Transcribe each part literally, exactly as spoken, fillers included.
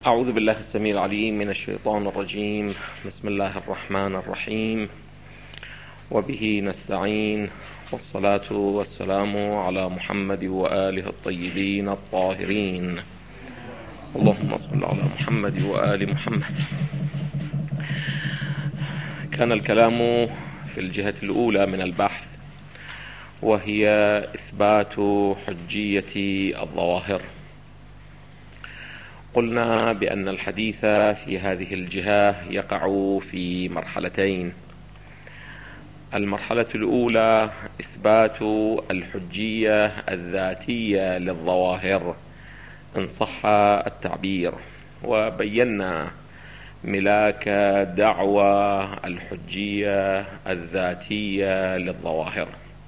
أعوذ بالله السميع العليم من الشيطان الرجيم. بسم الله الرحمن الرحيم، وبه نستعين، والصلاة والسلام على محمد وآله الطيبين الطاهرين. اللهم صل على محمد وآل محمد. كان الكلام في الجهة الأولى من البحث، وهي إثبات حجية الظواهر. قلنا بأن الحديث في هذه الجهة يقع في مرحلتين. المرحلة الأولى إثبات الحجية الذاتية للظواهر إن صح التعبير، وبينا ملاك دعوى الحجية الذاتية للظواهر.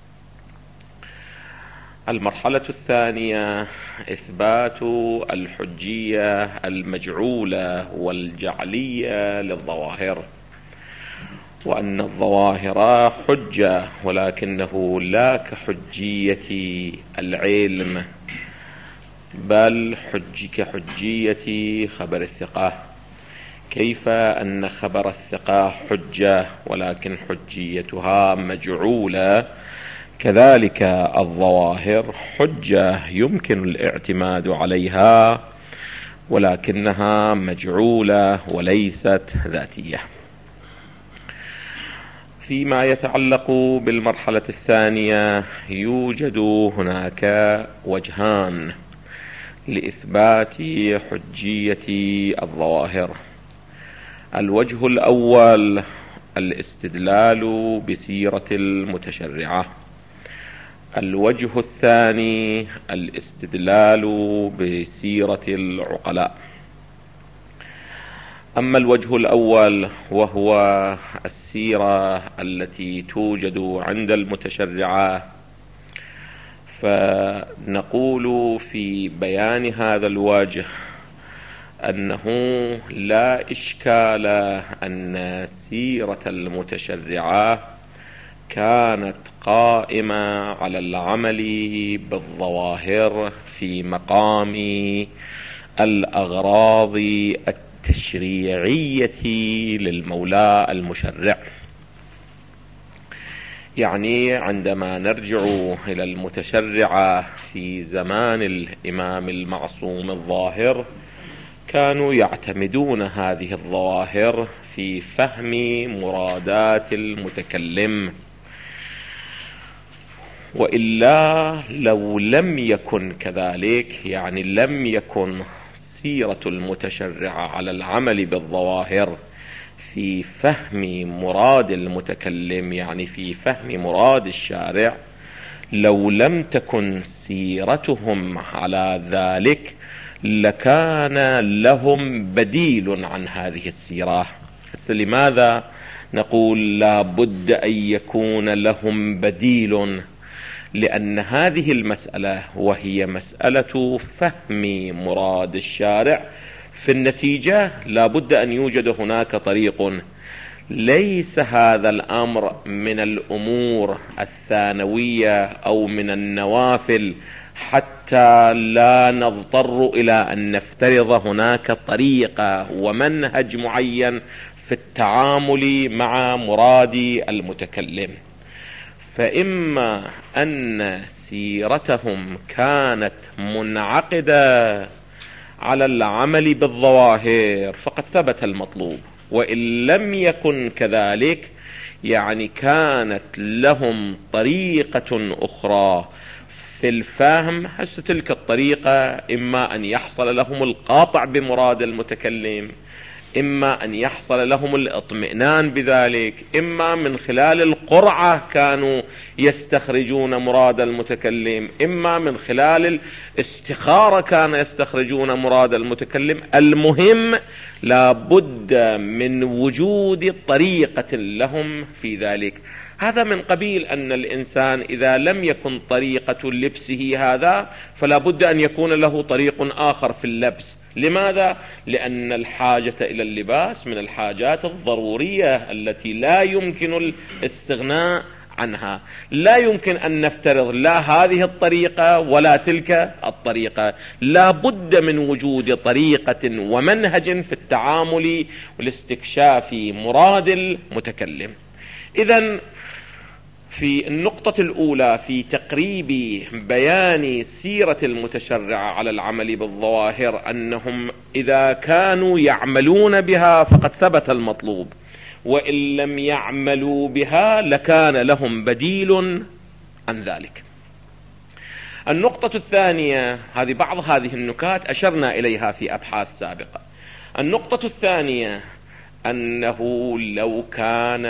المرحلة الثانية إثبات الحجية المجعولة والجعلية للظواهر، وأن الظواهر حجة ولكنه لا كحجية العلم، بل حج كحجية خبر الثقة. كيف أن خبر الثقة حجة ولكن حجيتها مجعولة، كذلك الظواهر حجة يمكن الاعتماد عليها ولكنها مجعولة وليست ذاتية. فيما يتعلق بالمرحلة الثانية يوجد هناك وجهان لإثبات حجية الظواهر. الوجه الأول الاستدلال بسيرة المتشرعة، الوجه الثاني الاستدلال بسيرة العقلاء. أما الوجه الأول وهو السيرة التي توجد عند المتشرعة، فنقول في بيان هذا الوجه أنه لا إشكال أن سيرة المتشرعة كانت قائمة على العمل بالظواهر في مقام الأغراض التشريعية للمولى المشرع. يعني عندما نرجع إلى المتشرعة في زمان الإمام المعصوم الظاهر، كانوا يعتمدون هذه الظواهر في فهم مرادات المتكلم، وإلا لو لم يكن كذلك، يعني لم يكن سيرة المتشرعة على العمل بالظواهر في فهم مراد المتكلم، يعني في فهم مراد الشارع، لو لم تكن سيرتهم على ذلك لكان لهم بديل عن هذه السيرة. لماذا نقول لا بد أن يكون لهم بديل؟ لأن هذه المسألة وهي مسألة فهم مراد الشارع، في النتيجة لا بد أن يوجد هناك طريق. ليس هذا الأمر من الأمور الثانوية أو من النوافل حتى لا نضطر إلى أن نفترض هناك طريقة ومنهج معين في التعامل مع مراد المتكلم. فإما أن سيرتهم كانت منعقدة على العمل بالظواهر فقد ثبت المطلوب، وإن لم يكن كذلك يعني كانت لهم طريقة أخرى في الفهم. هسه تلك الطريقة إما أن يحصل لهم القاطع بمراد المتكلم، إما أن يحصل لهم الاطمئنان بذلك، إما من خلال القرعة كانوا يستخرجون مراد المتكلم، إما من خلال الاستخارة كانوا يستخرجون مراد المتكلم. المهم لا بد من وجود طريقة لهم في ذلك. هذا من قبيل أن الإنسان إذا لم يكن طريقة لبسه هذا فلا بد أن يكون له طريق آخر في اللبس. لماذا؟ لأن الحاجة إلى اللباس من الحاجات الضرورية التي لا يمكن الاستغناء عنها. لا يمكن أن نفترض لا هذه الطريقة ولا تلك الطريقة، لا بد من وجود طريقة ومنهج في التعامل والاستكشاف مراد المتكلم. إذن في النقطة الأولى في تقريب بيان سيرة المتشرعة على العمل بالظواهر أنهم إذا كانوا يعملون بها فقد ثبت المطلوب، وإن لم يعملوا بها لكان لهم بديل عن ذلك. النقطة الثانية، هذه بعض هذه النكات أشرنا إليها في أبحاث سابقة. النقطة الثانية أنه لو كان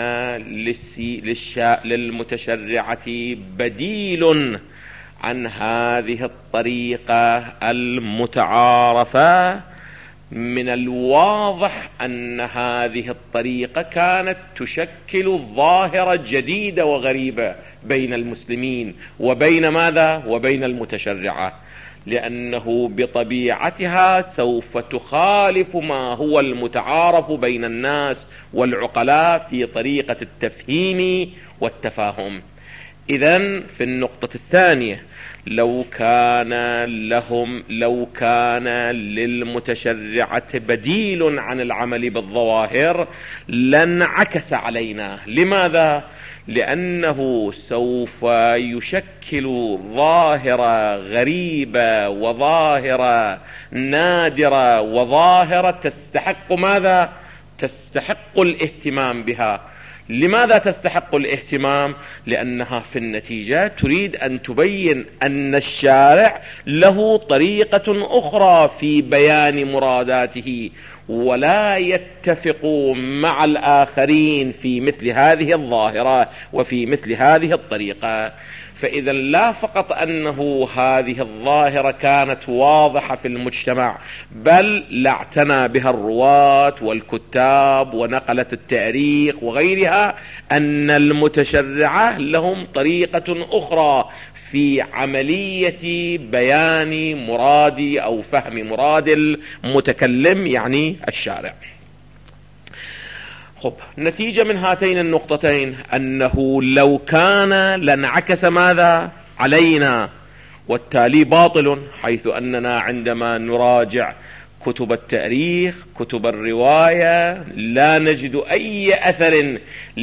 للمتشرعة بديل عن هذه الطريقة المتعارفة، من الواضح أن هذه الطريقة كانت تشكل ظاهرة جديدة وغريبة بين المسلمين وبين ماذا؟ وبين المتشرعة، لأنه بطبيعتها سوف تخالف ما هو المتعارف بين الناس والعقلاء في طريقة التفهيم والتفاهم. إذن في النقطة الثانية لو كان لهم لو كان للمتشرعة بديل عن العمل بالظواهر لانعكس علينا. لماذا؟ لأنه سوف يشكل ظاهرة غريبة وظاهرة نادرة وظاهرة تستحق ماذا؟ تستحق الاهتمام بها. لماذا تستحق الاهتمام؟ لأنها في النتيجة تريد أن تبين أن الشارع له طريقة أخرى في بيان مراداته، ولا يتفق مع الآخرين في مثل هذه الظاهرة وفي مثل هذه الطريقة. فإذا لا فقط أنه هذه الظاهرة كانت واضحة في المجتمع، بل لاعتنى بها الرواة والكتاب ونقلة التاريخ وغيرها أن المتشرعة لهم طريقة أخرى في عملية بيان مراد أو فهم مراد المتكلم يعني الشارع. خب، نتيجة من هاتين النقطتين أنه لو كان لانعكس ماذا علينا، والتالي باطل، حيث أننا عندما نراجع كتب التاريخ كتب الرواية لا نجد أي أثر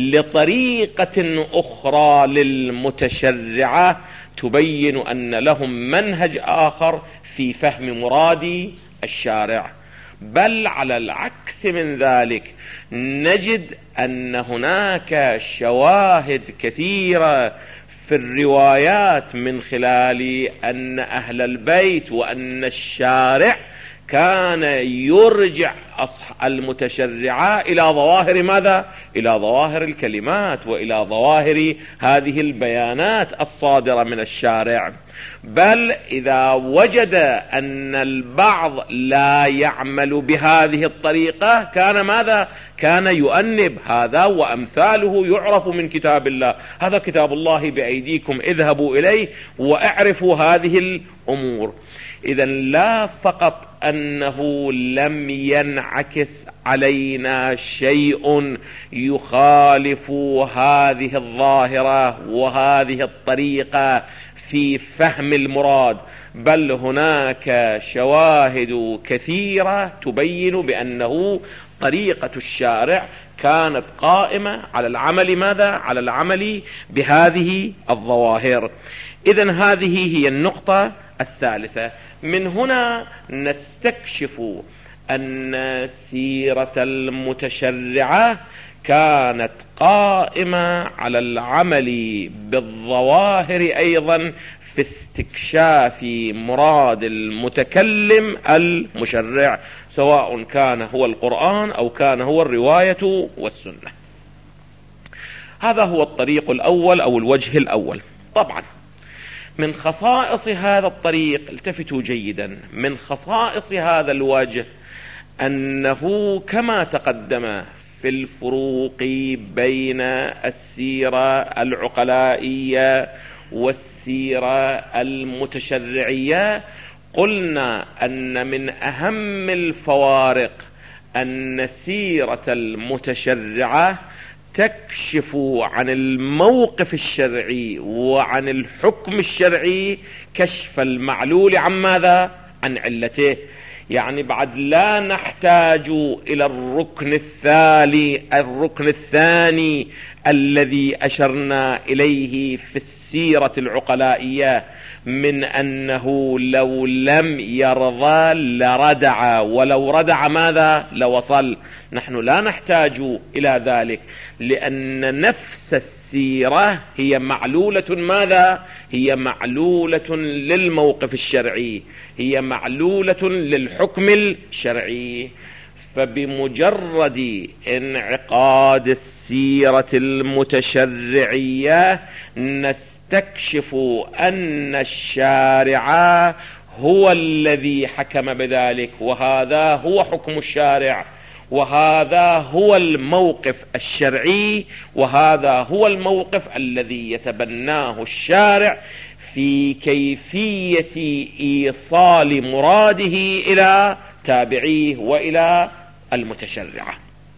لطريقة أخرى للمتشرعة تبين أن لهم منهج آخر في فهم مراد الشارع، بل على العكس من ذلك نجد أن هناك شواهد كثيرة في الروايات من خلال أن أهل البيت وأن الشارع كان يرجع المتشرعة إلى ظواهر ماذا؟ إلى ظواهر الكلمات وإلى ظواهر هذه البيانات الصادرة من الشارع. بل إذا وجد أن البعض لا يعمل بهذه الطريقة كان ماذا؟ كان يؤنب هذا وأمثاله يعرف من كتاب الله، هذا كتاب الله بأيديكم اذهبوا إليه واعرفوا هذه الأمور. إذا لا فقط أنه لم ينعكس علينا شيء يخالف هذه الظاهرة وهذه الطريقة في فهم المراد، بل هناك شواهد كثيرة تبين بأنه طريقة الشارع كانت قائمة على العمل ماذا؟ على العمل بهذه الظواهر. إذن هذه هي النقطة الثالثة. من هنا نستكشف أن سيرة المتشرعة كانت قائمة على العمل بالظواهر أيضا في استكشاف مراد المتكلم المشرع، سواء كان هو القرآن أو كان هو الرواية والسنة. هذا هو الطريق الأول أو الوجه الأول. طبعا من خصائص هذا الطريق، التفتوا جيدا، من خصائص هذا الوجه أنه كما تقدم في الفروق بين السيرة العقلائية والسيرة المتشرعية، قلنا أن من أهم الفوارق أن سيرة المتشرعة تكشف عن الموقف الشرعي وعن الحكم الشرعي كشف المعلول عن ماذا؟ عن علته. يعني بعد لا نحتاج إلى الركن الثاني الركن الثاني الذي أشرنا إليه في السيرة العقلائية من أنه لو لم يرضى لردع، ولو ردع ماذا؟ لوصل. نحن لا نحتاج إلى ذلك، لأن نفس السيرة هي معلولة ماذا؟ هي معلولة للموقف الشرعي، هي معلولة للحكم الشرعي. فبمجرد انعقاد السيرة المتشرعية نستكشف أن الشارع هو الذي حكم بذلك، وهذا هو حكم الشارع، وهذا هو الموقف الشرعي، وهذا هو الموقف الذي يتبناه الشارع في كيفية إيصال مراده إلى تابعيه وإلى المتشرعة.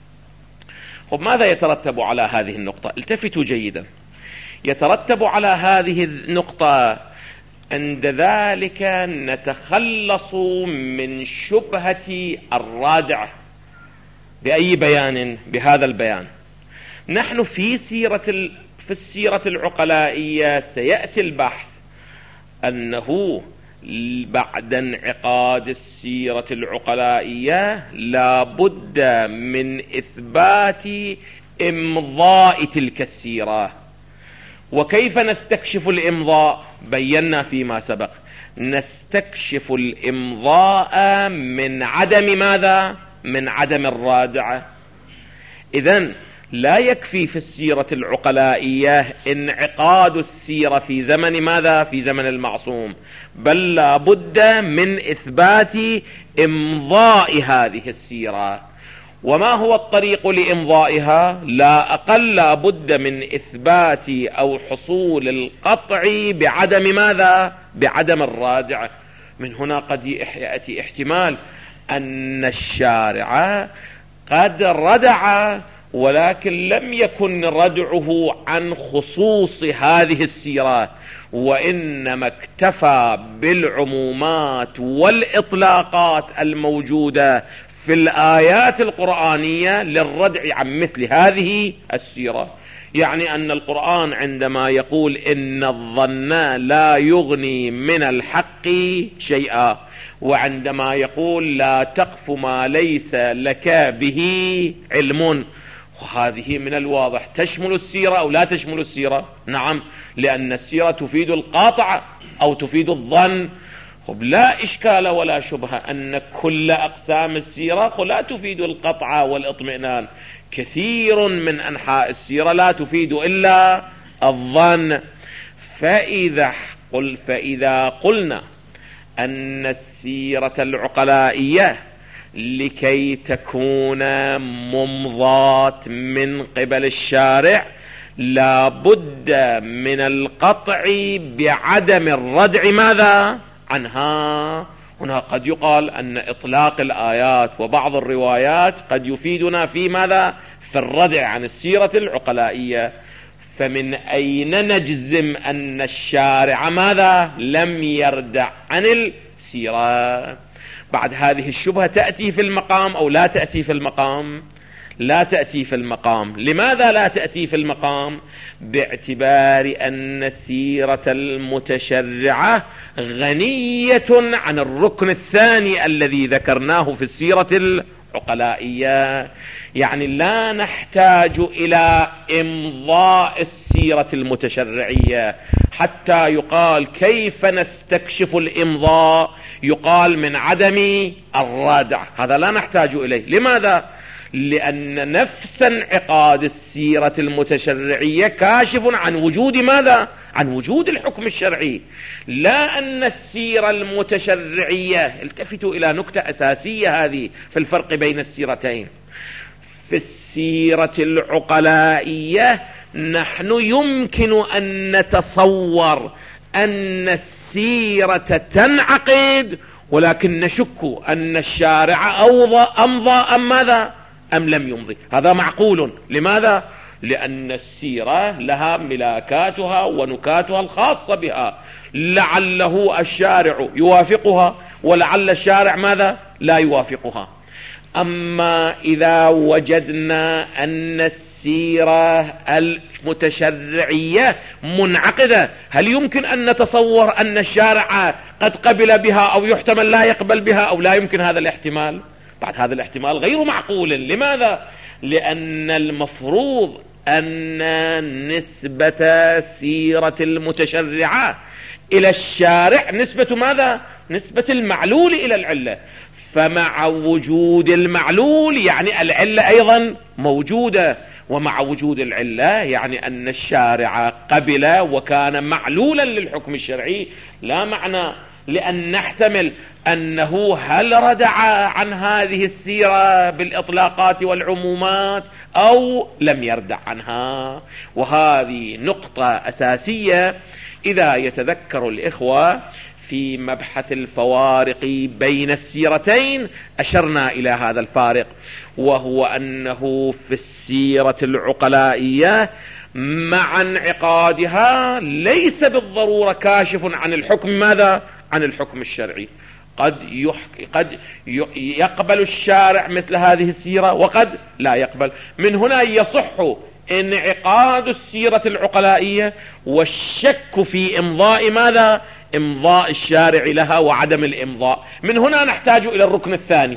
طب ماذا يترتب على هذه النقطة؟ التفتوا جيدا. يترتب على هذه النقطة عند ذلك نتخلص من شبهة الرادع. بأي بيان؟ بهذا البيان. نحن في سيرة في السيرة العقلائية سيأتي البحث أنه بعد انعقاد السيرة العقلائية لا بد من إثبات إمضاء تلك السيرة. وكيف نستكشف الإمضاء؟ بينا فيما سبق، نستكشف الإمضاء من عدم ماذا؟ من عدم الرادعة. إذن لا يكفي في السيرة العقلائية انعقاد السيرة في زمن ماذا؟ في زمن المعصوم، بل لا بد من إثبات إمضاء هذه السيرة. وما هو الطريق لإمضائها؟ لا أقل لا بد من إثبات أو حصول القطع بعدم ماذا؟ بعدم الرادعة. من هنا قد يأتي احتمال أن الشارع قد ردع، ولكن لم يكن ردعه عن خصوص هذه السيرة، وإنما اكتفى بالعمومات والإطلاقات الموجودة في الآيات القرآنية للردع عن مثل هذه السيرة. يعني أن القرآن عندما يقول إن الظن لا يغني من الحق شيئا، وعندما يقول لا تقف ما ليس لك به علم، وهذه من الواضح تشمل السيرة أو لا تشمل السيرة؟ نعم، لأن السيرة تفيد القاطع أو تفيد الظن. خب لا إشكال ولا شبهة أن كل أقسام السيرة لا تفيد القطع والإطمئنان. كثير من أنحاء السيرة لا تفيد إلا الظن. فإذا قل فإذا قلنا أن السيرة العقلائية لكي تكون ممضاة من قبل الشارع لا بد من القطع بعدم الردع ماذا؟ عنها. هنا قد يقال أن إطلاق الآيات وبعض الروايات قد يفيدنا في ماذا؟ في الردع عن السيرة العقلائية. فمن أين نجزم أن الشارع ماذا؟ لم يردع عن السيرة؟ بعد هذه الشبهة تأتي في المقام أو لا تأتي في المقام؟ لا تأتي في المقام. لماذا لا تأتي في المقام؟ باعتبار أن السيرة المتشرعة غنية عن الركن الثاني الذي ذكرناه في السيرة العقلائية. يعني لا نحتاج إلى إمضاء السيرة المتشرعية حتى يقال كيف نستكشف الإمضاء، يقال من عدم الرادع. هذا لا نحتاج إليه. لماذا؟ لأن نفس انعقاد السيرة المتشرعية كاشف عن وجود ماذا؟ عن وجود الحكم الشرعي. لا أن السيرة المتشرعية، التفتوا إلى نكتة أساسية هذه في الفرق بين السيرتين. في السيرة العقلائية نحن يمكن أن نتصور أن السيرة تنعقد، ولكن نشك أن الشارع أوضى أمضى أم ماذا؟ أم لم يمضي. هذا معقول. لماذا؟ لأن السيرة لها ملاكاتها ونكاتها الخاصة بها، لعله الشارع يوافقها ولعل الشارع ماذا لا يوافقها. أما إذا وجدنا أن السيرة المتشرعية منعقدة، هل يمكن أن نتصور أن الشارع قد قبل بها أو يحتمل لا يقبل بها أو لا يمكن هذا الاحتمال؟ بعد هذا الاحتمال غير معقول. لماذا؟ لأن المفروض أن نسبة سيرة المتشرعة إلى الشارع نسبة ماذا؟ نسبة المعلول إلى العلة، فمع وجود المعلول يعني العلة أيضا موجودة، ومع وجود العلة يعني أن الشارع قبل وكان معلولا للحكم الشرعي. لا معنى لأن نحتمل أنه هل ردع عن هذه السيرة بالإطلاقات والعمومات أو لم يردع عنها. وهذه نقطة أساسية إذا يتذكر الإخوة في مبحث الفوارق بين السيرتين أشرنا إلى هذا الفارق، وهو أنه في السيرة العقلائية مع انعقادها ليس بالضرورة كاشف عن الحكم ماذا؟ عن الحكم الشرعي. قد يحك... قد يقبل الشارع مثل هذه السيرة وقد لا يقبل. من هنا يصح انعقاد السيرة العقلائية والشك في إمضاء ماذا؟ إمضاء الشارع لها وعدم الإمضاء. من هنا نحتاج إلى الركن الثاني.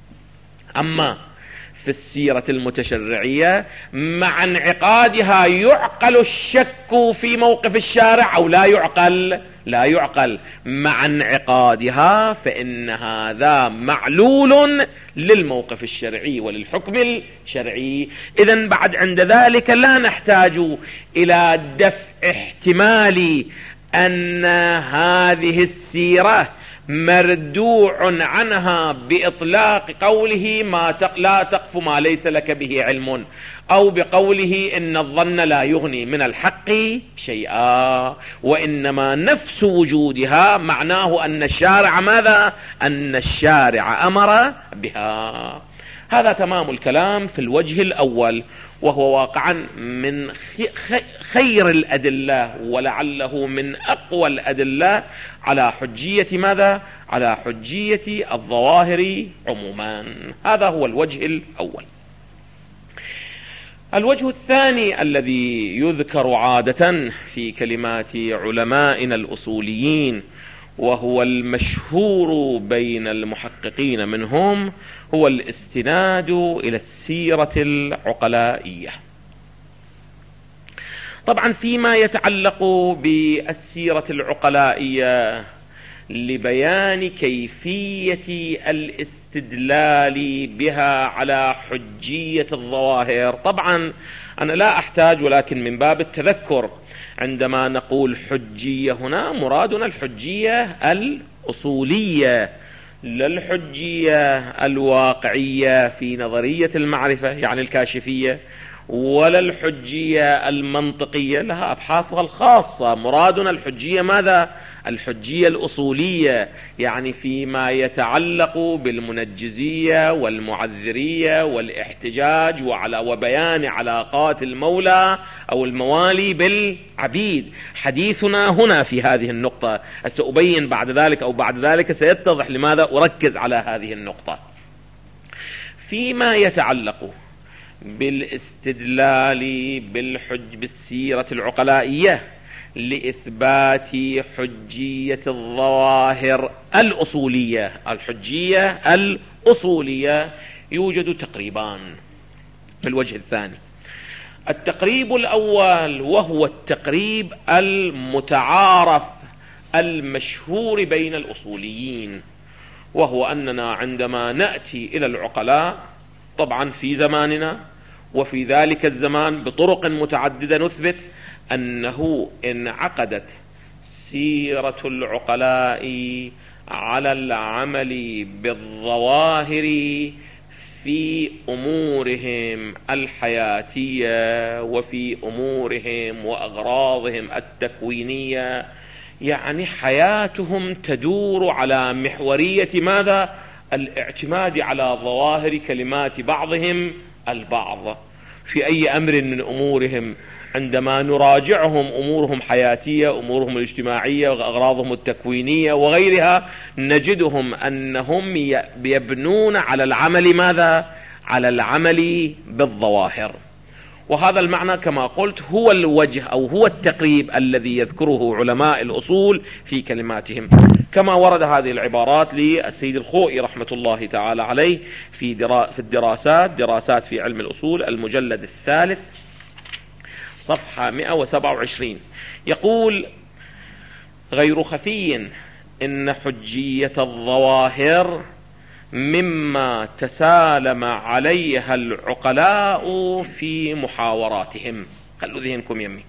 أما في السيرة المتشرعية مع انعقادها يعقل الشك في موقف الشارع أو لا يعقل؟ لا يعقل. مع انعقادها فإن هذا معلول للموقف الشرعي وللحكم الشرعي. إذن بعد عند ذلك لا نحتاج إلى دفع احتمال أن هذه السيرة مردوع عنها بإطلاق قوله ما تق... لا تقف ما ليس لك به علم، أو بقوله إن الظن لا يغني من الحق شيئا، وإنما نفس وجودها معناه أن الشارع ماذا؟ أن الشارع أمر بها. هذا تمام الكلام في الوجه الأول، وهو واقعا من خير الأدلة ولعله من أقوى الأدلة على حجية ماذا؟ على حجية الظواهر عموما. هذا هو الوجه الأول. الوجه الثاني الذي يذكر عادة في كلمات علمائنا الأصوليين وهو المشهور بين المحققين منهم هو الاستناد إلى السيرة العقلائية. طبعا فيما يتعلق بالسيرة العقلائية لبيان كيفية الاستدلال بها على حجية الظواهر، طبعا أنا لا أحتاج ولكن من باب التذكر عندما نقول حجية هنا مرادنا الحجية الأصولية، لا الحجية الواقعية في نظرية المعرفة يعني الكاشفية، ولا الحجية المنطقية لها أبحاثها الخاصة. مرادنا الحجية ماذا؟ الحجية الأصولية، يعني فيما يتعلق بالمنجزية والمعذرية والاحتجاج وعلى وبيان علاقات المولى أو الموالي بالعبيد. حديثنا هنا في هذه النقطة، سأبين بعد ذلك أو بعد ذلك سيتضح لماذا أركز على هذه النقطة. فيما يتعلق بالاستدلال بالحج بالسيرة العقلائية لإثبات حجية الظواهر الأصولية، الحجية الأصولية يوجد تقريبان في الوجه الثاني. التقريب الأول وهو التقريب المتعارف المشهور بين الأصوليين، وهو أننا عندما نأتي إلى العقلاء طبعا في زماننا وفي ذلك الزمان بطرق متعددة نثبت أنه انعقدت سيرة العقلاء على العمل بالظواهر في أمورهم الحياتية وفي أمورهم وأغراضهم التكوينية، يعني حياتهم تدور على محورية ماذا؟ الاعتماد على ظواهر كلمات بعضهم البعض. في أي أمر من أمورهم عندما نراجعهم أمورهم حياتية، أمورهم الاجتماعية، أغراضهم التكوينية وغيرها، نجدهم أنهم يبنون على العمل ماذا؟ على العمل بالظواهر. وهذا المعنى كما قلت هو الوجه أو هو التقريب الذي يذكره علماء الأصول في كلماتهم، كما ورد هذه العبارات للسيد الخوئي رحمة الله تعالى عليه في في الدراسات دراسات في علم الأصول المجلد الثالث صفحة مئة وسبعة وعشرين، يقول: غير خفي إن حجية الظواهر مما تسالم عليها العقلاء في محاوراتهم، خلوا ذهنكم يمي،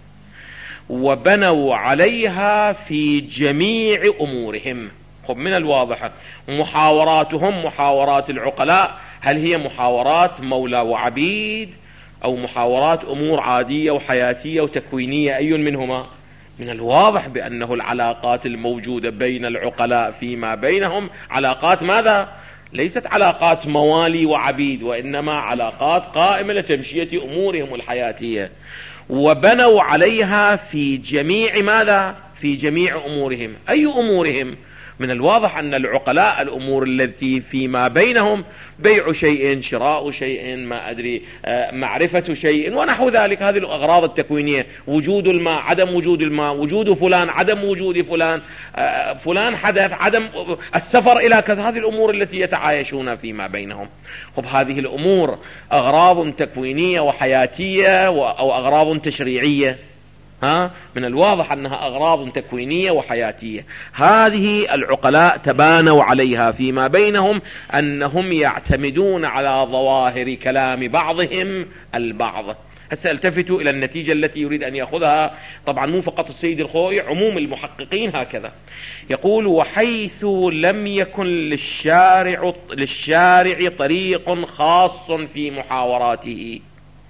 وبنوا عليها في جميع أمورهم. خب من الواضح محاوراتهم محاورات العقلاء، هل هي محاورات مولى وعبيد أو محاورات أمور عادية وحياتية وتكوينية؟ أي منهما؟ من الواضح بأنه العلاقات الموجودة بين العقلاء فيما بينهم علاقات ماذا؟ ليست علاقات موالي وعبيد، وإنما علاقات قائمة لتمشية أمورهم الحياتية، وبنوا عليها في جميع ماذا؟ في جميع أمورهم. أي أمورهم؟ من الواضح أن العقلاء الأمور التي فيما بينهم بيع شيء، شراء شيء، ما أدري معرفة شيء ونحو ذلك، هذه الأغراض التكوينية، وجود الماء، عدم وجود الماء، وجود فلان، عدم وجود فلان، فلان حدث، عدم السفر إلى كذا، هذه الأمور التي يتعايشون فيما بينهم. خب هذه الأمور أغراض تكوينية وحياتية أو أغراض تشريعية؟ ها؟ من الواضح أنها أغراض تكوينية وحياتية. هذه العقلاء تبانوا عليها فيما بينهم أنهم يعتمدون على ظواهر كلام بعضهم البعض. هسه التفتوا إلى النتيجة التي يريد أن يأخذها، طبعا مو فقط السيد الخوئي، عموم المحققين هكذا. يقول: وحيث لم يكن للشارع, للشارع طريق خاص في محاوراته.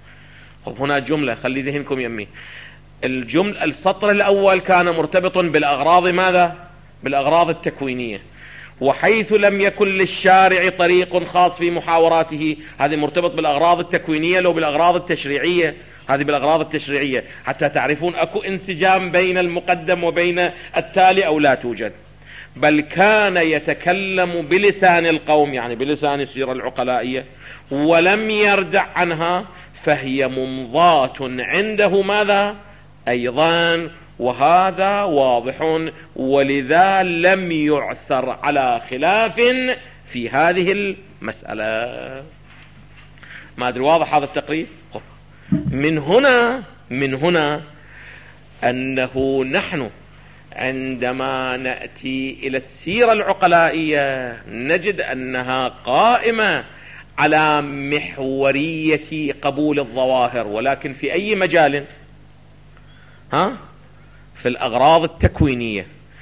خب هنا جملة، خلي ذهنكم يمي، الجمل السطر الأول كان مرتبط بالأغراض ماذا؟ بالأغراض التكوينية. وحيث لم يكن للشارع طريق خاص في محاوراته، هذه مرتبط بالأغراض التكوينية لو بالأغراض التشريعية، هذه بالأغراض التشريعية، حتى تعرفون أكو انسجام بين المقدم وبين التالي أو لا توجد. بل كان يتكلم بلسان القوم، يعني بلسان السيرة العقلائية، ولم يردع عنها، فهي ممضاة عنده ماذا؟ أيضا، وهذا واضح، ولذا لم يعثر على خلاف في هذه المسألة. ما أدري واضح هذا التقريب؟ من هنا من هنا أنه نحن عندما نأتي إلى السيرة العقلائية نجد أنها قائمة على محورية قبول الظواهر، ولكن في أي مجال؟ ها؟ في الأغراض التكوينية،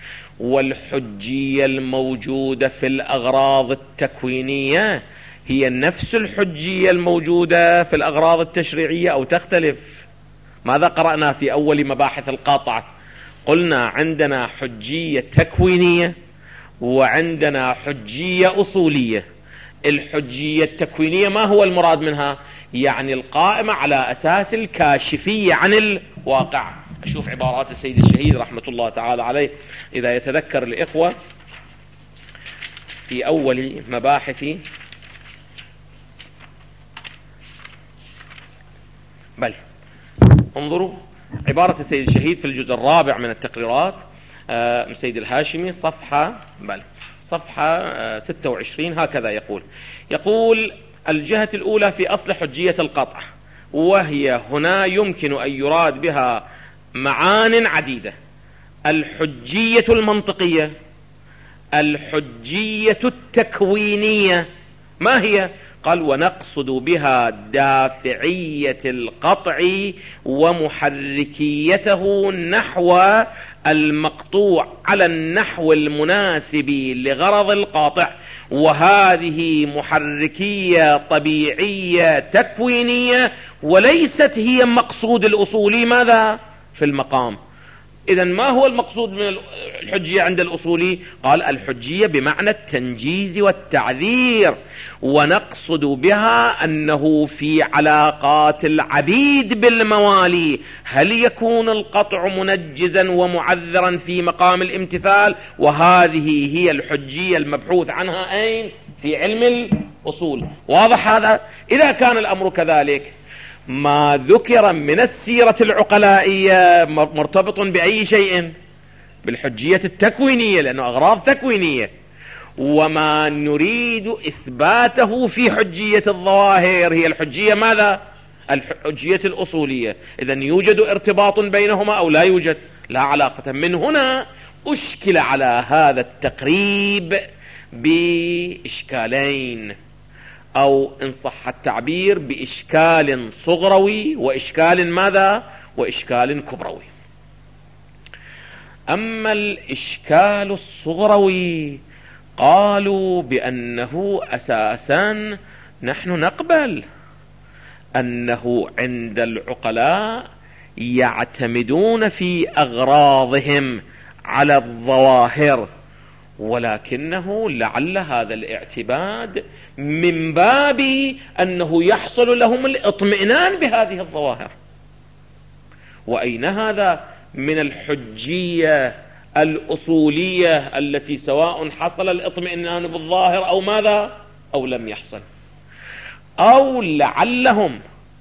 والحجية الموجودة في الأغراض التكوينية هي نفس الحجية الموجودة في الأغراض التشريعية أو تختلف؟ ماذا قرأنا في أول مباحث القاطعة؟ قلنا عندنا حجية تكوينية وعندنا حجية أصولية. الحجية التكوينية ما هو المراد منها؟ يعني القائمة على أساس الكاشفية عن الواقع. أشوف عبارات السيد الشهيد رحمة الله تعالى عليه إذا يتذكر الإخوة في أول مباحث بل انظروا عبارة السيد الشهيد في الجزء الرابع من التقريرات، آه سيد الهاشمي، صفحة بل صفحة آه ستة وعشرين، هكذا يقول يقول الجهة الأولى في أصل حجية القطع، وهي هنا يمكن أن يراد بها معان عديدة: الحجية المنطقية، الحجية التكوينية. ما هي؟ قال: ونقصد بها دافعية القطع ومحركيته نحو المقطوع على النحو المناسب لغرض القاطع، وهذه محركية طبيعية تكوينية وليست هي مقصود الأصولي ماذا؟ في المقام. إذن ما هو المقصود من الحجية عند الأصولي؟ قال الحجية بمعنى التنجيز والتعذير، ونقصد بها أنه في علاقات العبيد بالموالي هل يكون القطع منجزا ومعذرا في مقام الامتثال؟ وهذه هي الحجية المبحوث عنها أين؟ في علم الأصول. واضح هذا؟ إذا كان الأمر كذلك، ما ذكر من السيرة العقلائية مرتبط بأي شيء؟ بالحجية التكوينية، لأنه أغراض تكوينية. وما نريد إثباته في حجية الظواهر هي الحجية ماذا؟ الحجية الأصولية. إذن يوجد ارتباط بينهما أو لا يوجد؟ لا علاقة. من هنا أشكل على هذا التقريب بإشكالين، أو إن صح التعبير بإشكال صغروي وإشكال ماذا؟ وإشكال كبروي. أما الإشكال الصغروي قالوا بأنه أساسا نحن نقبل أنه عند العقلاء يعتمدون في أغراضهم على الظواهر، ولكنه لعل هذا الاعتماد من باب أنه يحصل لهم الاطمئنان بهذه الظواهر. وأين هذا من الحجية الأصولية التي سواء حصل الاطمئنان بالظاهر أو ماذا أو لم يحصل؟ أو لعلهم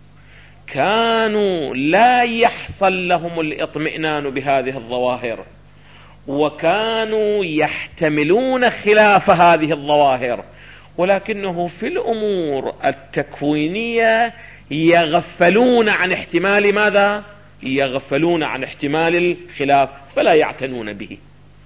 كانوا لا يحصل لهم الاطمئنان بهذه الظواهر، وكانوا يحتملون خلاف هذه الظواهر، ولكنه في الأمور التكوينية يغفلون عن احتمال ماذا؟ يغفلون عن احتمال الخلاف، فلا يعتنون به.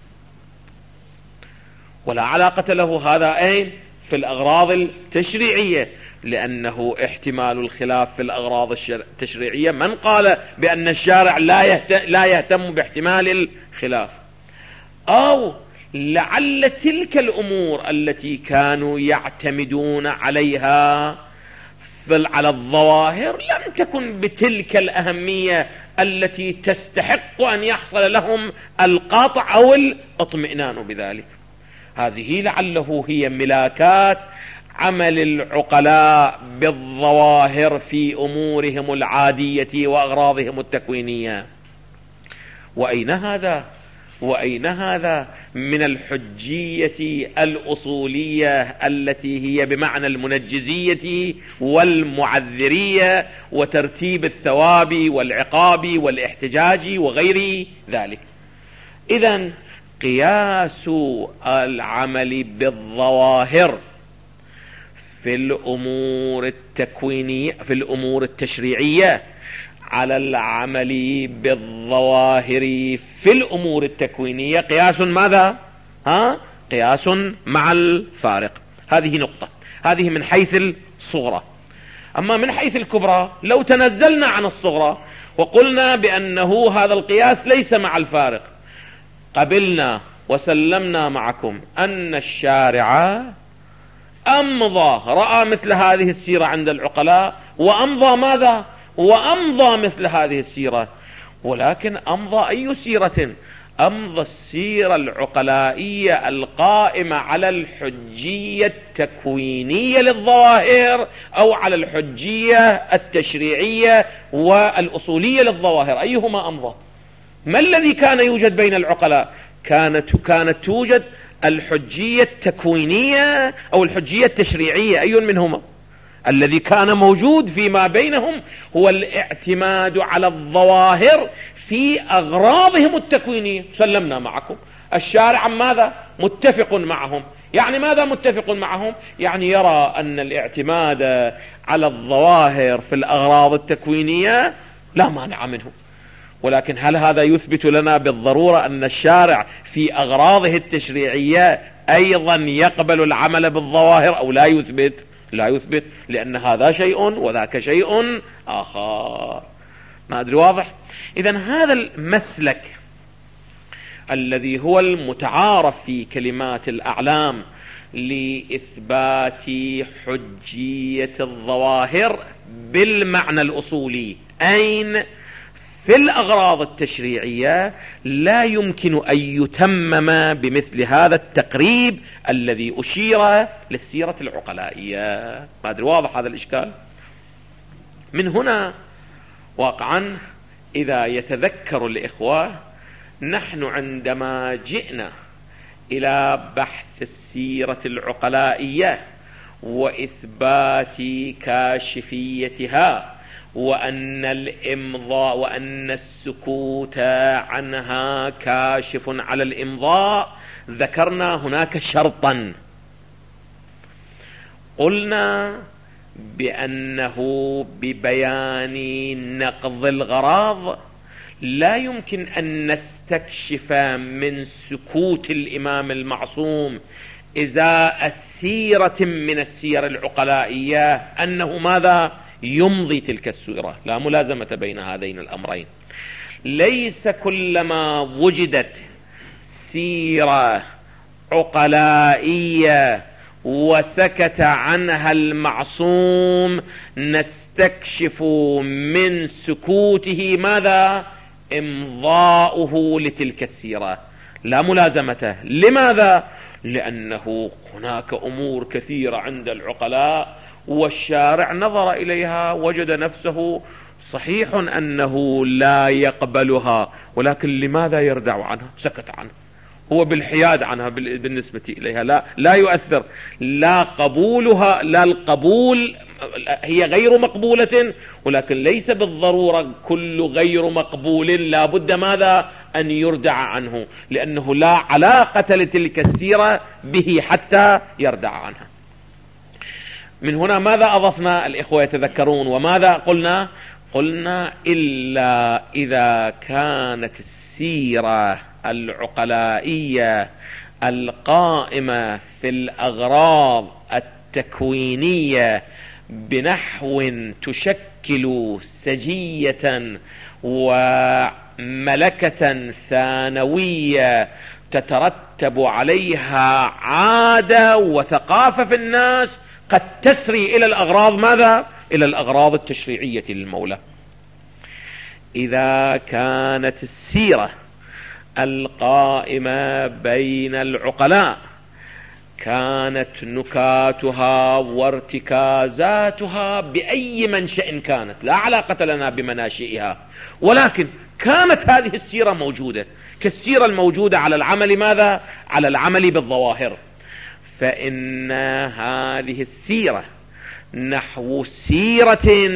ولا علاقة له هذا أين؟ في الأغراض التشريعية، لأنه احتمال الخلاف في الأغراض التشريعية من قال بأن الشارع لا يهتم, لا يهتم باحتمال الخلاف؟ أو لعل تلك الأمور التي كانوا يعتمدون عليها على الظواهر لم تكن بتلك الأهمية التي تستحق أن يحصل لهم القطع أو الاطمئنان بذلك. هذه لعله هي ملاكات عمل العقلاء بالظواهر في أمورهم العادية وأغراضهم التكوينية. وأين هذا؟ وأين هذا من الحجية الأصولية التي هي بمعنى المنجزية والمعذرية وترتيب الثواب والعقاب والاحتجاج وغير ذلك؟ إذن قياس العمل بالظواهر في الأمور التكوينية في الأمور التشريعية على العمل بالظواهر في الأمور التكوينية قياس ماذا؟ ها؟ قياس مع الفارق. هذه نقطة، هذه من حيث الصغرى. أما من حيث الكبرى، لو تنزلنا عن الصغرى وقلنا بأنه هذا القياس ليس مع الفارق، قبلنا وسلمنا معكم أن الشارع أمضى، رأى مثل هذه السيرة عند العقلاء وأمضى ماذا؟ وأمضى مثل هذه السيرة. ولكن أمضى أي سيرة؟ أمضى السيرة العقلائية القائمة على الحجية التكوينية للظواهر أو على الحجية التشريعية والأصولية للظواهر. أيهما أمضى؟ ما الذي كان يوجد بين العقلاء؟ كانت كانت توجد الحجية التكوينية أو الحجية التشريعية. أي منهما؟ الذي كان موجود فيما بينهم هو الاعتماد على الظواهر في أغراضهم التكوينية. سلمنا معكم الشارع ماذا؟ متفق معهم. يعني ماذا متفق معهم؟ يعني يرى أن الاعتماد على الظواهر في الأغراض التكوينية لا مانع منه. ولكن هل هذا يثبت لنا بالضرورة أن الشارع في أغراضه التشريعية أيضا يقبل العمل بالظواهر أو لا يثبت؟ لا يثبت، لأن هذا شيء وذاك شيء آخر. ما أدري واضح؟ إذن هذا المسلك الذي هو المتعارف في كلمات الأعلام لإثبات حجية الظواهر بالمعنى الأصولي، أين؟ في في الأغراض التشريعية لا يمكن أن يتمم بمثل هذا التقريب الذي أشير للسيرة العقلائية. ما أدري واضح هذا الإشكال؟ من هنا واقعا إذا يتذكر الإخوة، نحن عندما جئنا إلى بحث السيرة العقلائية وإثبات كاشفيتها وأن الإمضاء وأن السكوت عنها كاشف على الإمضاء، ذكرنا هناك شرطا، قلنا بأنه ببيان نقض الغراض لا يمكن أن نستكشف من سكوت الإمام المعصوم إزاء السيرة من السير العقلائية أنه ماذا يمضي تلك السيرة. لا ملازمة بين هذين الأمرين. ليس كلما وجدت سيرة عقلائية وسكت عنها المعصوم نستكشف من سكوته ماذا إمضاؤه لتلك السيرة. لا ملازمته. لماذا؟ لأنه هناك أمور كثيرة عند العقلاء والشارع نظر إليها وجد نفسه صحيح أنه لا يقبلها، ولكن لماذا يردع عنها؟ سكت عنها، هو بالحياد عنها بالنسبة إليها لا لا يؤثر. لا قبولها لا القبول، هي غير مقبولة، ولكن ليس بالضرورة كل غير مقبول لا بد ماذا أن يردع عنه، لأنه لا علاقة لتلك السيرة به حتى يردع عنها. من هنا ماذا أضفنا الإخوة يتذكرون وماذا قلنا؟ قلنا إلا إذا كانت السيرة العقلائية القائمة في الأغراض التكوينية بنحو تشكل سجية وملكة ثانوية تترتب عليها عادة وثقافة في الناس قد تسري إلى الأغراض ماذا؟ إلى الأغراض التشريعية للمولى. إذا كانت السيرة القائمة بين العقلاء كانت نكاتها وارتكازاتها بأي منشأ كانت، لا علاقة لنا بمناشئها، ولكن كانت هذه السيرة موجودة كالسيرة الموجودة على العمل ماذا؟ على العمل بالظواهر، فإن هذه السيرة نحو سيرة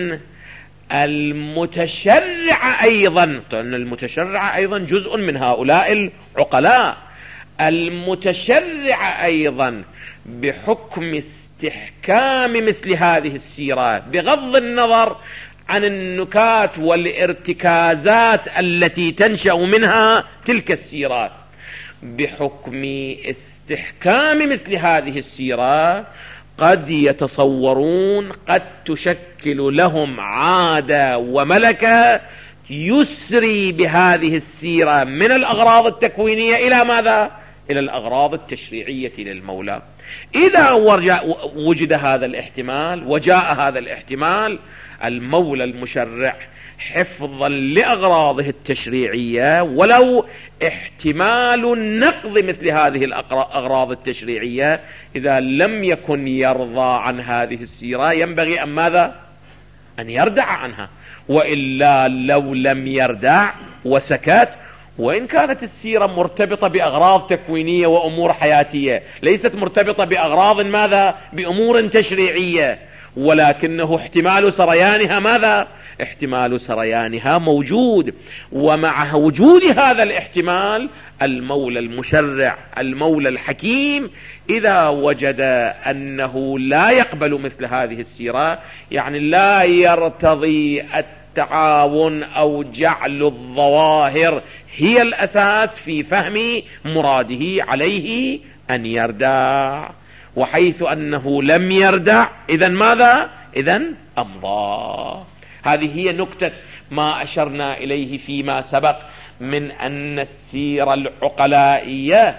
المتشرع أيضا، لأن المتشرع أيضا جزء من هؤلاء العقلاء، المتشرع أيضا بحكم استحكام مثل هذه السيرة بغض النظر عن النكات والارتكازات التي تنشأ منها تلك السيرات، بحكم استحكام مثل هذه السيرة قد يتصورون قد تشكل لهم عادة وملكة يسري بهذه السيرة من الأغراض التكوينية إلى ماذا؟ إلى الأغراض التشريعية للمولى. إذا وجد هذا الاحتمال وجاء هذا الاحتمال، المولى المشرع حفظا لأغراضه التشريعية ولو احتمال نقض مثل هذه الأغراض التشريعية، إذا لم يكن يرضى عن هذه السيرة ينبغي أن ماذا؟ أن يردع عنها، وإلا لو لم يردع وسكت، وإن كانت السيرة مرتبطة بأغراض تكوينية وأمور حياتية ليست مرتبطة بأغراض ماذا؟ بأمور تشريعية، ولكنه احتمال سريانها ماذا؟ احتمال سريانها موجود، ومع وجود هذا الاحتمال المولى المشرع المولى الحكيم إذا وجد أنه لا يقبل مثل هذه السيرة، يعني لا يرتضي التعاون أو جعل الظواهر هي الأساس في فهم مراده، عليه أن يردع، وحيث أنه لم يردع إذن ماذا؟ إذن أمضى. هذه هي نكتة ما أشرنا إليه فيما سبق من أن السيرة العقلائية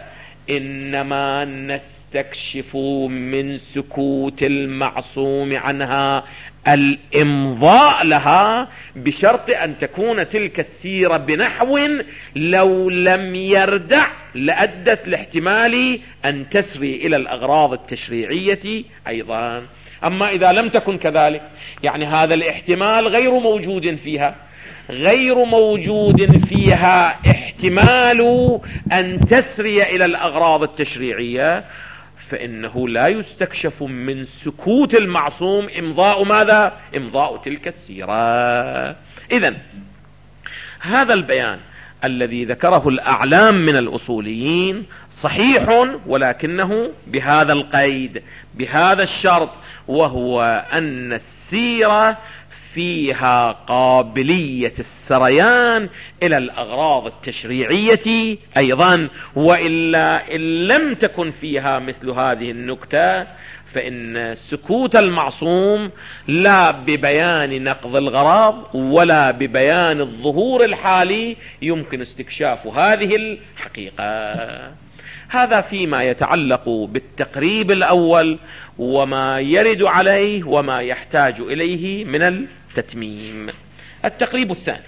إنما نستكشف من سكوت المعصوم عنها الإمضاء لها، بشرط أن تكون تلك السيرة بنحو لو لم يردع لأدت لاحتمال أن تسري إلى الأغراض التشريعية أيضا. أما إذا لم تكن كذلك، يعني هذا الاحتمال غير موجود فيها، غير موجود فيها احتمال أن تسري إلى الأغراض التشريعية، فإنه لا يستكشف من سكوت المعصوم إمضاء ماذا؟ إمضاء تلك السيرة. إذن هذا البيان الذي ذكره الأعلام من الأصوليين صحيح، ولكنه بهذا القيد، بهذا الشرط، وهو أن السيرة فيها قابلية السريان إلى الأغراض التشريعية أيضا، وإلا إن لم تكن فيها مثل هذه النكتة فإن سكوت المعصوم لا ببيان نقض الغراض ولا ببيان الظهور الحالي يمكن استكشاف هذه الحقيقة. هذا فيما يتعلق بالتقريب الأول وما يرد عليه وما يحتاج إليه من التتميم. التقريب الثاني،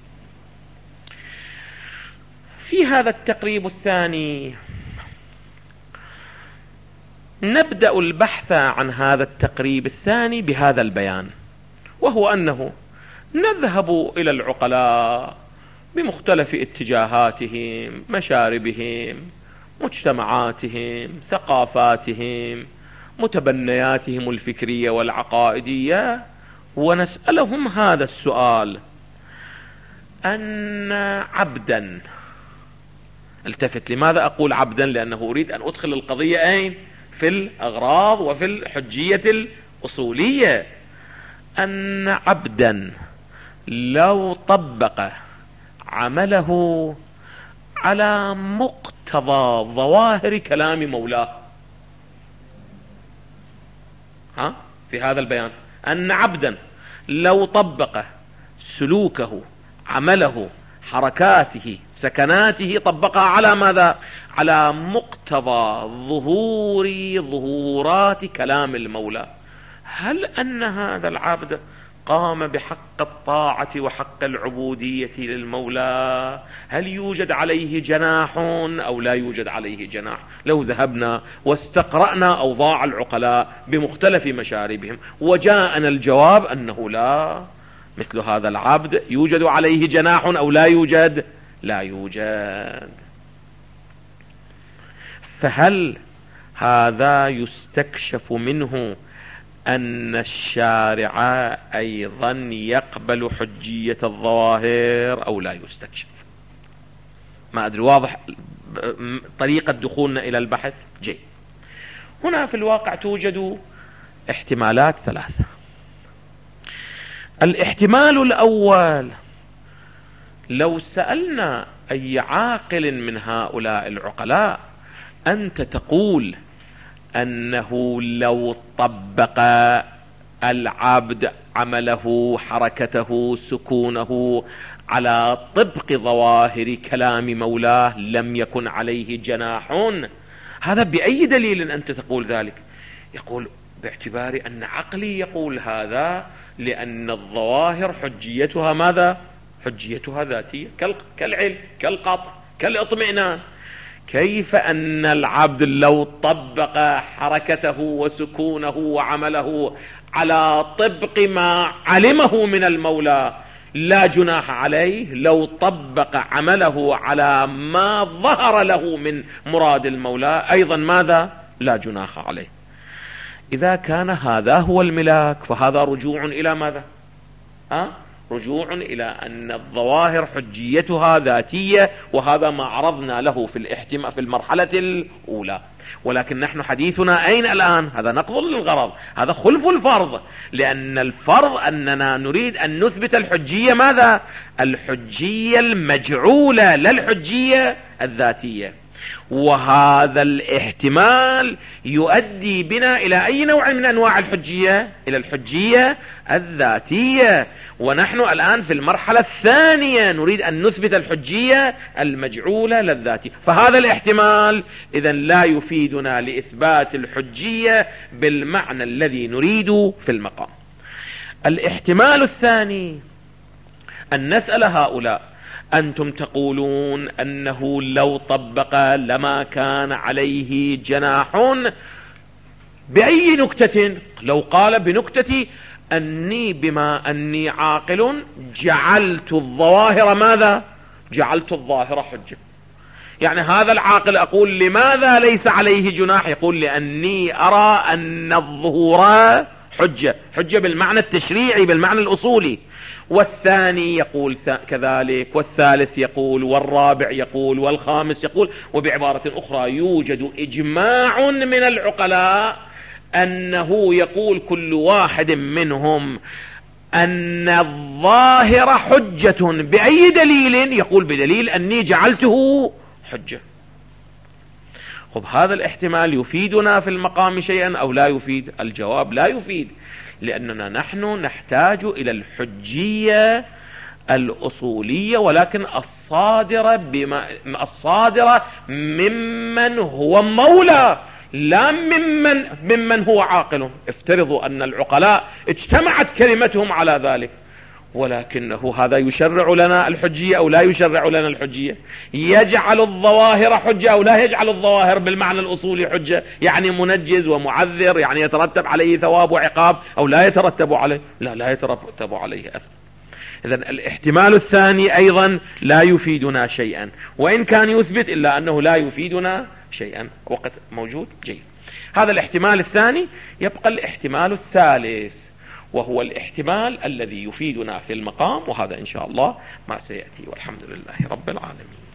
في هذا التقريب الثاني نبدأ البحث عن هذا التقريب الثاني بهذا البيان، وهو أنه نذهب إلى العقلاء بمختلف اتجاهاتهم، مشاربهم، مجتمعاتهم، ثقافاتهم، متبنياتهم الفكرية والعقائدية، ونسألهم هذا السؤال: أن عبدا، التفت، لماذا أقول عبدا؟ لأنه أريد أن أدخل القضية أين؟ في الأغراض وفي الحجية الأصولية. أن عبدا لو طبق عمله على مقتضى ظواهر كلام مولاه، ها في هذا البيان، أن عبدا لو طبق سلوكه، عمله، حركاته، سكناته، طبقها على ماذا؟ على مقتضى ظهور ظهورات كلام المولى، هل أن هذا العبد قام بحق الطاعة وحق العبودية للمولى؟ هل يوجد عليه جناح أو لا يوجد عليه جناح؟ لو ذهبنا واستقرأنا أوضاع العقلاء بمختلف مشاربهم وجاءنا الجواب أنه لا، مثل هذا العبد يوجد عليه جناح أو لا يوجد؟ لا يوجد. فهل هذا يستكشف منه أن الشارع أيضا يقبل حجية الظواهر أو لا يستكشف؟ ما أدري واضح طريقة دخولنا إلى البحث؟ جيد. هنا في الواقع توجد احتمالات ثلاثة. الاحتمال الأول، لو سألنا أي عاقل من هؤلاء العقلاء: أنت تقول أنه لو طبق العبد عمله، حركته، سكونه على طبق ظواهر كلام مولاه لم يكن عليه جناح، هذا بأي دليل أنت تقول ذلك؟ يقول: باعتبار أن عقلي يقول هذا، لأن الظواهر حجيتها ماذا؟ حجيتها ذاتية، كالعلم، كالقطع، كالاطمئنان. كيف أن العبد لو طبق حركته وسكونه وعمله على طبق ما علمه من المولى لا جناح عليه، لو طبق عمله على ما ظهر له من مراد المولى أيضا ماذا؟ لا جناح عليه. إذا كان هذا هو الملاك فهذا رجوع إلى ماذا؟ أه؟ رجوع إلى أن الظواهر حجيتها ذاتية، وهذا ما عرضنا له في الاحتماء في المرحلة الأولى. ولكن نحن حديثنا أين الآن؟ هذا نقض للغرض، هذا خلف الفرض، لأن الفرض أننا نريد أن نثبت الحجية ماذا؟ الحجية المجعولة، لا الحجية الذاتية. وهذا الاحتمال يؤدي بنا إلى أي نوع من أنواع الحجية؟ إلى الحجية الذاتية. ونحن الآن في المرحلة الثانية نريد أن نثبت الحجية المجعولة للذاتية. فهذا الاحتمال إذن لا يفيدنا لإثبات الحجية بالمعنى الذي نريد في المقام. الاحتمال الثاني أن نسأل هؤلاء: أنتم تقولون أنه لو طبق لما كان عليه جناح، بأي نكتة؟ لو قال بنكتة أني بما أني عاقل جعلت الظواهر ماذا؟ جعلت الظاهر حجة. يعني هذا العاقل أقول لماذا ليس عليه جناح؟ يقول لأني أرى أن الظهور حجة، حجة بالمعنى التشريعي بالمعنى الأصولي. والثاني يقول كذلك، والثالث يقول، والرابع يقول، والخامس يقول. وبعبارة أخرى يوجد إجماع من العقلاء أنه يقول كل واحد منهم أن الظاهر حجة. بأي دليل؟ يقول بدليل أني جعلته حجة. خب هذا الاحتمال يفيدنا في المقام شيئا أو لا يفيد؟ الجواب لا يفيد، لأننا نحن نحتاج إلى الحجية الأصولية، ولكن الصادرة بما الصادرة ممن هو مولى، لا ممن ممن هو عاقل. افترضوا أن العقلاء اجتمعت كلمتهم على ذلك، ولكنه هذا يشرع لنا الحجية أو لا يشرع لنا الحجية؟ يجعل الظواهر حجة أو لا يجعل الظواهر بالمعنى الأصولي حجة؟ يعني منجز ومعذر، يعني يترتب عليه ثواب وعقاب أو لا يترتب عليه؟ لا، لا يترتب عليه أثم. إذن الاحتمال الثاني أيضا لا يفيدنا شيئا، وإن كان يثبت إلا أنه لا يفيدنا شيئا. وقت موجود جيد. هذا الاحتمال الثاني. يبقى الاحتمال الثالث، وهو الاحتمال الذي يفيدنا في المقام، وهذا إن شاء الله ما سيأتي، والحمد لله رب العالمين.